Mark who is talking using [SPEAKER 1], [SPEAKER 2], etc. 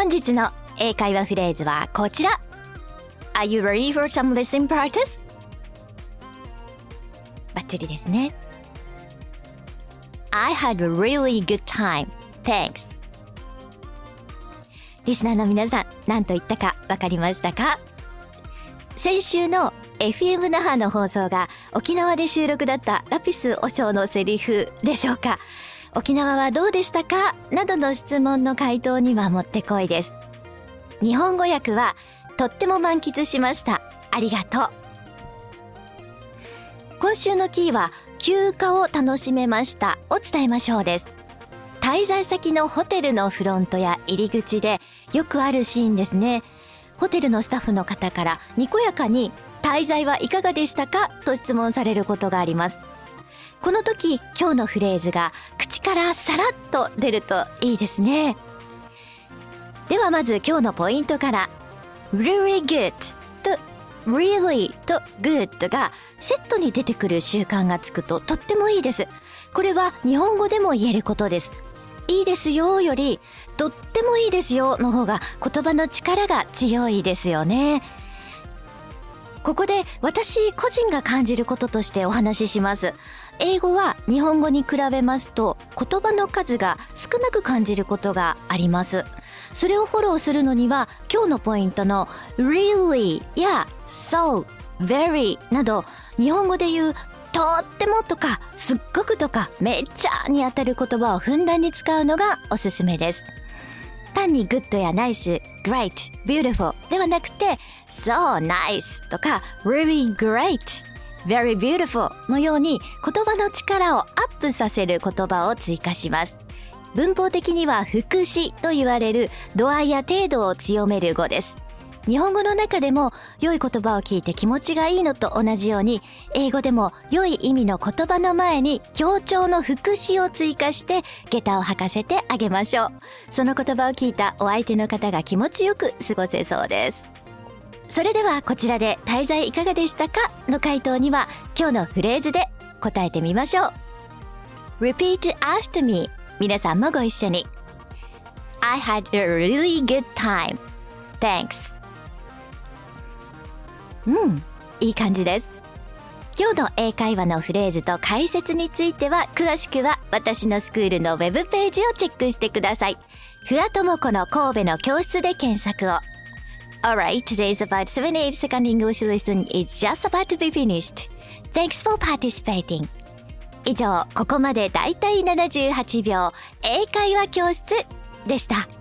[SPEAKER 1] 本日の英会話フレーズはこちら。 Are you ready for some listening practice? バッチリですね。 I had a really good time. Thanks. リスナーの皆さん、何と言ったか分かりましたか？先週の FM 那覇の放送が沖縄で収録だったラピス和尚のセリフでしょうか？沖縄はどうでしたか？などの質問の回答にはもってこいです。日本語訳はとっても満喫しました。ありがとう。今週のキーは休暇を楽しめましたを伝えましょうです。滞在先のホテルのフロントや入り口でよくあるシーンですね。ホテルのスタッフの方からにこやかに滞在はいかがでしたかと質問されることがあります。この時今日のフレーズが口からさらっと出るといいですね。ではまず今日のポイントから。 really good と really と good がセットに出てくる習慣がつくととってもいいです。これは日本語でも言えることです。いいですよよりとってもいいですよの方が言葉の力が強いですよね。ここで私個人が感じることとしてお話しします。英語は日本語に比べますと言葉の数が少なく感じることがあります。それをフォローするのには今日のポイントの really や so, very など日本語で言うとってもとかすっごくとかめっちゃにあたる言葉をふんだんに使うのがおすすめです。単に good や nice, great, beautiful ではなくて so nice とか really great, very beautiful のように言葉の力をアップさせる言葉を追加します。文法的には副詞と言われる度合いや程度を強める語です。日本語の中でも良い言葉を聞いて気持ちがいいのと同じように英語でも良い意味の言葉の前に強調の副詞を追加して下駄を履かせてあげましょう。その言葉を聞いたお相手の方が気持ちよく過ごせそうです。それではこちらで滞在いかがでしたかの回答には今日のフレーズで答えてみましょう。 Repeat after me。 皆さんもご一緒に。 I had a really good time. Thanks。いい感じです。今日の英会話のフレーズと解説については詳しくは私のスクールのウェブページをチェックしてください。フアトモコの神戸の教室で検索を。 Alright, today's about 78 second English lesson is just about to be finished. Thanks for participating. 以上、ここまでだいたい78秒英会話教室でした。